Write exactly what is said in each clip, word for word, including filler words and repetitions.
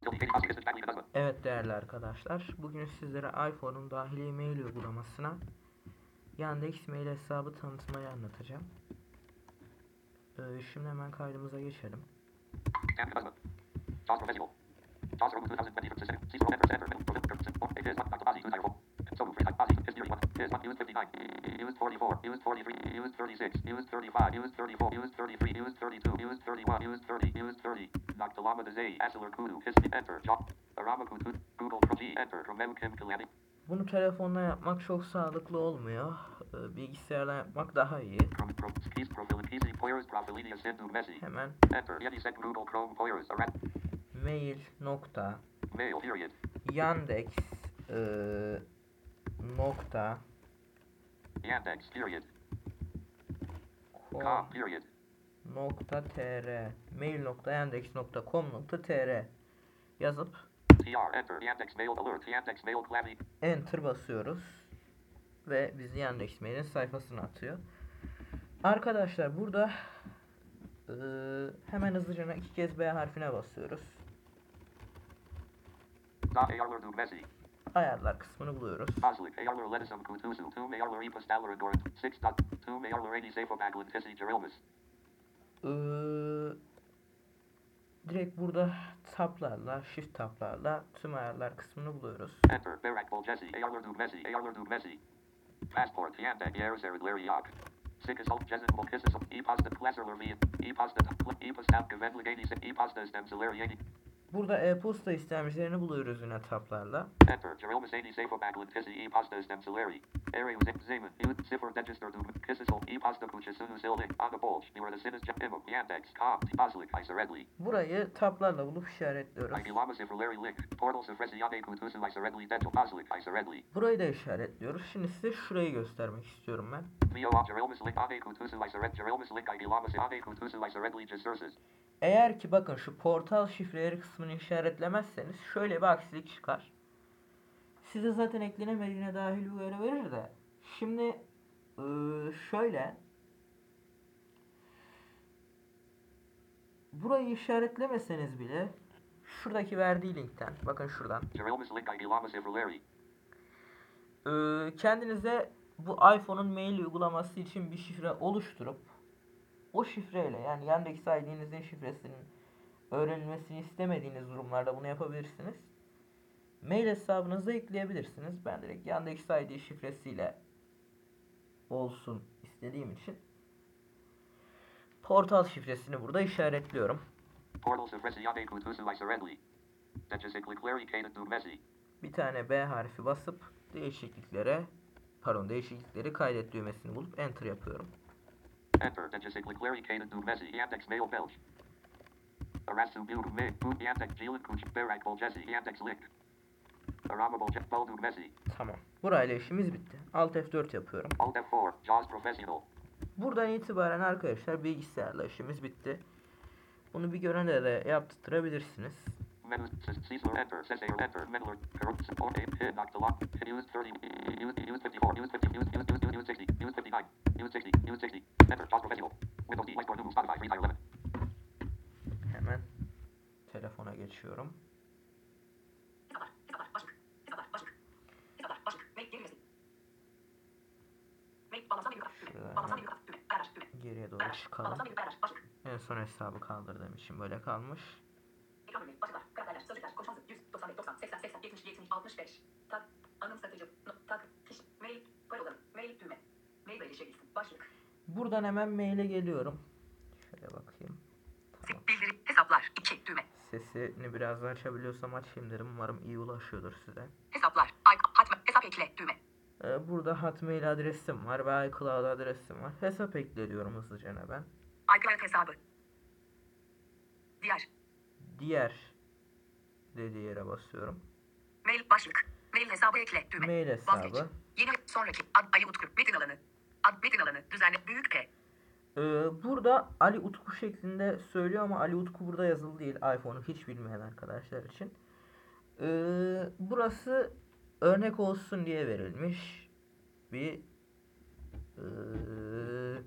Evet değerli arkadaşlar, bugün sizlere iPhone'un dahili mail uygulamasına Yandex mail hesabı tanıtmayı anlatacağım. Ee, şimdi hemen kaydımıza geçelim. Bunu telefonla yapmak çok sağlıklı olmuyor. Ee, bilgisayarla yapmak daha iyi. Hemen mail nokta Yandex e, nokta Yandex period. com Com period. nokta tr mail nokta yandex nokta com nokta tr yazıp Tr enter Yandex mail alert Yandex mail clavy. enter basıyoruz ve bizi Yandex mailin sayfasına atıyor. Arkadaşlar burada e, hemen hızlıca iki kez B harfine basıyoruz. Ayarlar du Messi. Ayarlar kısmını buluyoruz. Aslik ayarlar ledisum kutusu. Tüm ayarlar ipus dalar agor. Six dot. Tüm ayarlar eighty safe baglin fisi gerilmus. Ee, direkt burada tablarla, shift tablarla tüm ayarlar kısmını buluyoruz. Enter Berakbol Jesse. Ayarlar du Messi. Ayarlar du Messi. Passport Yandex Years Eridleri Yak. Sikas Alt Jessen Volkisses. E-pasta Klasserler V. E-pasta. E-pasta Gavendlig eighty. E-pasta Stemseleri eighty. Burada e-posta istemcilerini buluyoruz yine tablarla. Enter Gerilmus eighty safe baglin fisi e-pasta Stemseleri. Area Zeman. Ut Siffer Register du Kissisol e-pasta Kuchasunu Sildik. Aga Bolch. Near the Sinus Jimbo. Yandex. Com. Aslik Iseredli. Burayı tablarla bulup işaretliyoruz. Igilama Sifreri Link. Portal Sifresi Yade Kutusu Iseredli Dental Aslik Iseredli. Burayı da işaretliyoruz. Şimdi size şurayı göstermek istiyorum ben. Theo Gerilmus Link Ade Kutusu Isered Gerilmus Link Igilama Ade Kutusu Iseredli Jisurses. Eğer ki bakın şu portal şifreleri kısmını işaretlemezseniz şöyle bir aksilik çıkar. Size zaten eklenemediğine dahil uyarı verir de. Şimdi şöyle burayı işaretlemeseniz bile şuradaki verdiği linkten, bakın şuradan, kendinize bu iPhone'un mail uygulaması için bir şifre oluşturup o şifreyle, yani Yandex I D'nizin şifresinin öğrenilmesini istemediğiniz durumlarda bunu yapabilirsiniz. Mail hesabınıza ekleyebilirsiniz. Ben direkt Yandex I D şifresiyle olsun istediğim için portal şifresini burada işaretliyorum. Bir tane B harfi basıp değişikliklere pardon değişiklikleri kaydet düğmesini bulup enter yapıyorum. Enter Yandex mail belge. Arasu Bill Me Boot Yandex Jilin Kuch Berakbol Jesse Yandex Link. Aramable Jet Baldu Messi. Tamam. Burayla işimiz bitti. Alt F dört yapıyorum. Alt F four Jaws Professional. Buradan itibaren arkadaşlar bilgisayarla işimiz bitti. Bunu bir görene de yaptırabilirsiniz. Menü Caesar enter Cesar enter Menüler Corrupt Support Hit Knock the Lock Use thirty Use Use fifty-four Use fifty Use Use Use Use sixty Use fifty-nine Use sixty Use sixty Enter Jaws Professional. Windows D Whiteboard New Spotify Free Tire eleven. Hemen telefona geçiyorum. Geriye doğru çıkalım. En son hesabı kaldır demişim. Böyle kalmış. Buradan hemen maile geliyorum. Şöyle bakayım. Tamam. Bildiri hesaplar iki düğme. Sesini biraz daha açabiliyorsam açayım derim. Umarım iyi ulaşıyordur size. Hesaplar. Hotmail hesap ekle düğme. Ee, burada Hotmail adresim var ve iCloud adresim var. Hesap ekle diyorum hızlıca ben. iCloud hesabı. Diğer. Diğer dediği yere basıyorum. Mail başlık. Mail hesabı ekle düğme. Mail hesabı. Vazgeç. Yeni sonraki ad Ali Utku metin alanı. Ad metin alanı düzenle büyük P. Ee, burada Ali Utku şeklinde söylüyor ama Ali Utku burada yazılı değil. iPhone'u hiç bilmeyen arkadaşlar için. Ee, burası örnek olsun diye verilmiş bir ee,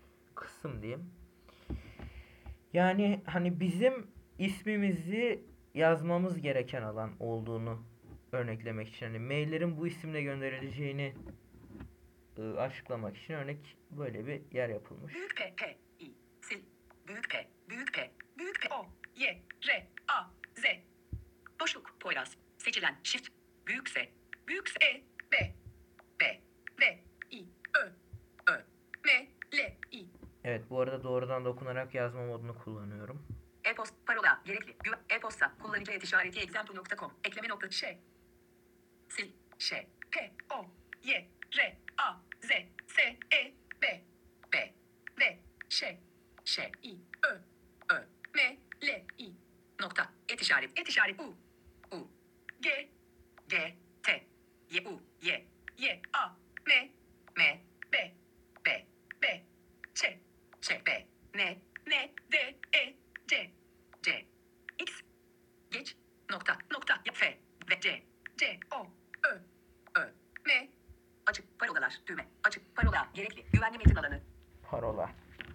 kısım diyeyim. Yani hani bizim ismimizi yazmamız gereken alan olduğunu örneklemek için, hani maillerin bu isimle gönderileceğini ıı, açıklamak için örnek böyle bir yer yapılmış. Büyük P, P, I, sil, büyük P, büyük P, büyük P, O, Y, R, A, Z. Boşluk, Poyraz, seçilen, shift, büyük S, büyük S, E, B, B, V, I, Ö, Ö, M, L, I. Evet, bu arada doğrudan dokunarak yazma modunu kullanıyorum. E-post, parola, gerekli, güven, e-posta, kullanıcı et işareti example nokta com, ekleme nokta ş, sil, ş, P, O, Y, R, A, Z, S, E, B, B, V, Ş, Ş, I, Ö, Ö, M, L, I, nokta, et işareti, et işareti, U, U, G, G, T, Y, U, Y, Y, A, M, M, B, B, B, Ç, Ç, B, N, N, D, E, C, C, X, geç, nokta, nokta, F, ve C, C, O, Ö, Ö, M, açık, parolalar, düğme, açık, parola, gerekli, güvenli metin alanı. Parola.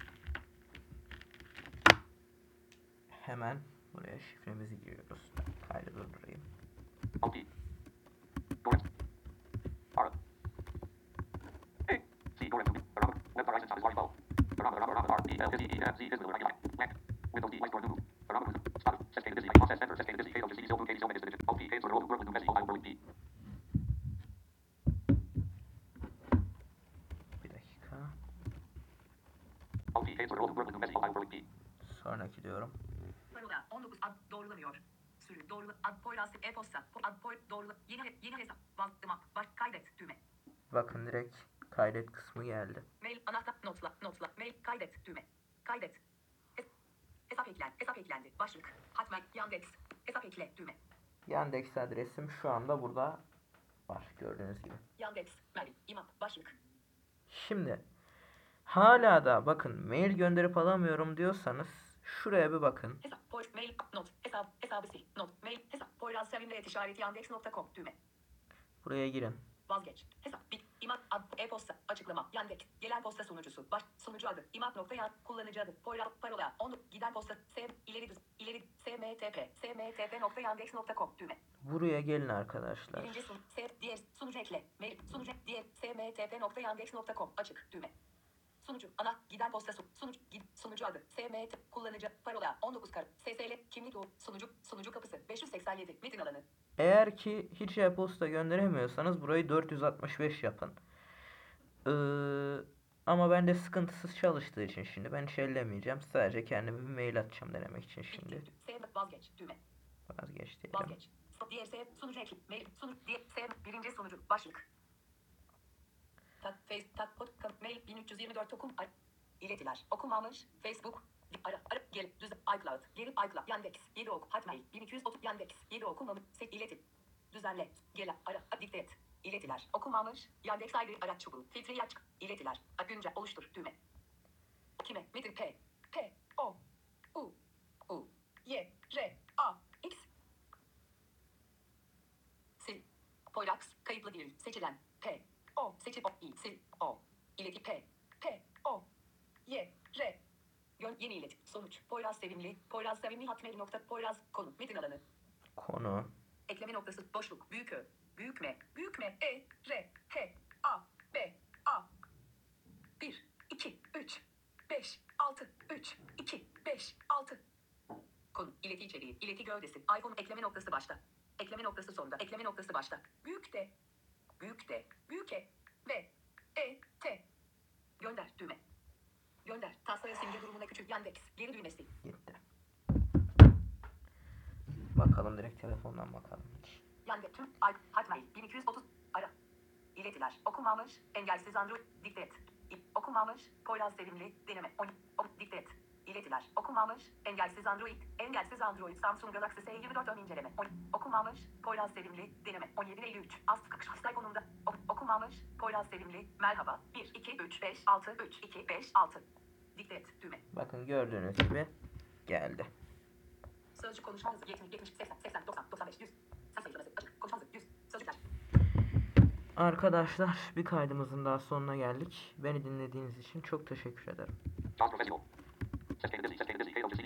Hemen buraya şifremizi giriyoruz. Kaydı durdurayım. Alt P. Dorrance. Ara. A. C. Dorrance. Arama. Web horizon size large bulb. Arama. Arama. Arama. R. E. L. S. E. E. M. C. Visible. Regular. Mac. Windows D. Whiteboard. Google. Arama. Wizard. Stop. Set. Busy. Process. Center. Set. Busy. K. O. C. Zero. K. Zero. Minutes. Alt P. K. Zero. Work with Messi. I will P. Bir dakika. Alt P. K. Zero. Work with Messi. I will P. Sonraki diyorum. Parola, on dokuz ad doğrulanıyor. Sürü doğrula, ad Poyraz, e-posta, ad Poy, doğrula, yeni, yeni hesap, map, baş, kaydet, düğme. Bakın direkt kaydet kısmı geldi. Mail, anahtar, notla, notla, mail, kaydet, düğme. Kaydet. Hes- hesap eklen, hesap eklendi, başlık, Hotmail, Yandex, hesap ekle, düğme. Yandex adresim şu anda burada var, gördüğünüz gibi. Yandex, mail, imap, başlık. Şimdi hala da bakın mail gönderip alamıyorum diyorsanız şuraya bir bakın. Hesap, Poy, mail, not, hesap, hesabı sil, not, mail, hesap, Poyraz, sevimli et işareti, yandex nokta com, düğme. Buraya girin. Vazgeç. Hesap, bit, imap, ad, e-posta, açıklama, Yandex, gelen posta sunucusu, baş, sunucu adı, imap nokta yan, kullanıcı adı, Poyraz, parola, on, giden posta, sev, ileri düz, ileri, smtp, smtp nokta yandex nokta com, düğme. Buraya gelin arkadaşlar. Birinci sun, sev, diğer, sunucu ekle, mail, sunucu, diğer, smtp nokta yandex nokta com, açık, düğme. Sunucu, ana, giden posta su, sunucu, gid, sunucu adı, smt, kullanıcı, parola, on dokuz kare, ssl, kimlik o, sunucu, sunucu kapısı, beş yüz seksen yedi, metin alanı. Eğer ki hiç e-posta gönderemiyorsanız burayı dört yüz altmış beş yapın. Ee, ama bende sıkıntısız çalıştığı için şimdi ben hiç ellemeyeceğim. Sadece kendime bir mail atacağım denemek için şimdi. Sev, vazgeç, düğme. Vazgeç diyelim. Vazgeç. Diğer sev, sunucu ekle, mail, sunucu, diğer sev, birinci sunucu, başlık. Tak, face, tak, pod, kam, mail, bin üç yüz yirmi dört okum, ay, iletiler, okunmamış, Facebook, ara, ara, gel, düz, iCloud, geri, iCloud, Yandex, yedi oku, Hotmail, bin iki yüz otuz, Yandex, yedi okunmamış, sek, iletim, düzenle, gel, ara, dikte et, iletiler, okunmamış, Yandex ayrı, araç çubuğu, filtreyi aç, iletiler, güncel, oluştur, düğme. Kime, metin, P, P, O, U, U, Y, R, A, X, sil, Poyraz, kayıtlı değil, seçilen, P, O, seçil, O, I, sil, O, ileti, P, P, O, Y, R, yön, yeni iletim, sonuç, Poyraz sevimli, Poyraz sevimli, hotmail nokta, Poyraz, konu, metin alanı, Konu. ekleme noktası, boşluk, büyük Ö, büyük M, büyük M, E, R, H, A, B, A, bir, iki, üç, beş, altı, üç, iki, beş, altı, konu, ileti içeriği, ileti gövdesi, iPhone, ekleme noktası başta, ekleme noktası sonda, ekleme noktası başta, büyük D, büyük D, büyük E, V, E, T, gönder, düğme, gönder, taslaya simge durumuna küçük, Yandex, geri düğmesi, Gitti. Bakalım direkt telefondan bakalım. Yandex, tüm, ay, Hotmail, bin iki yüz otuz, ara, iletiler, okunmamış, engelsiz Android, dikte et, İ- okunmamış, Poyraz sevimli, deneme, on, on, dikte et, iletiler, okunmamış, engelsiz Android, engelsiz Android, Samsung Galaxy S yirmi dört ön inceleme, on, okunmamış, Poyraz sevimli, deneme, on yedi elli üç, ast, hastay konumda, ok, okunmamış, Poyraz sevimli, merhaba, bir, iki, üç, beş, altı, üç, iki, beş, altı, dikte et, düğme, Bakın gördüğünüz gibi geldi. sözcük konuşma hızı, yetmiş, yetmiş, seksen, seksen, doksan, doksan beş, yüz, ses sayılaması, açık, konuşma hızı, yüz, sözcükler. Arkadaşlar bir kaydımızın daha sonuna geldik. Beni dinlediğiniz için çok teşekkür ederim. Jobs professional. Set. Busy. Set.